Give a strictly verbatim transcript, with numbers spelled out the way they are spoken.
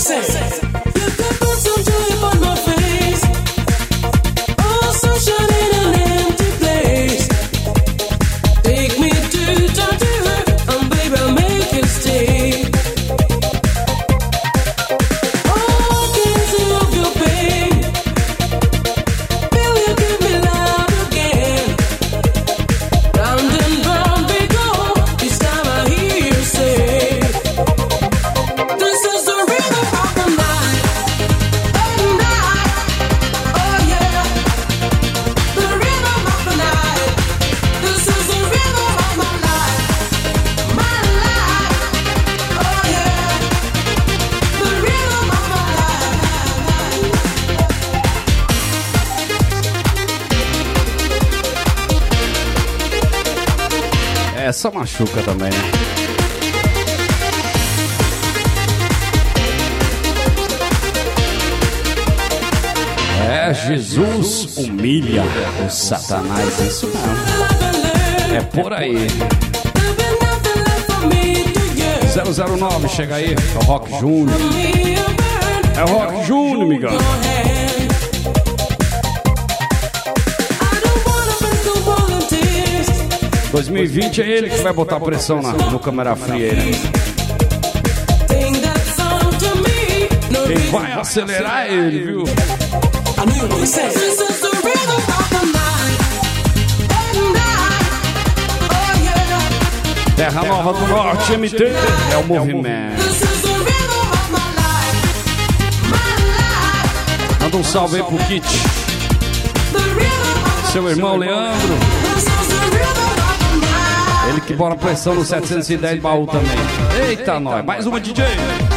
Essa machuca também, né? É, Jesus humilha o Satanás, isso mesmo. É por aí. zero zero nove, chega aí, é o Rock Júnior. É o Rock Júnior, migão. dois mil e vinte é ele que vai botar pressão na, no câmera fria, né? Quem vai acelerar é ele, viu? Terra Nova do Norte, M T, é o movimento. Manda um salve aí pro Kit, seu irmão Leandro. Ele que bora pressão no setecentos e dez baú também. Eita, nós, mais uma D J.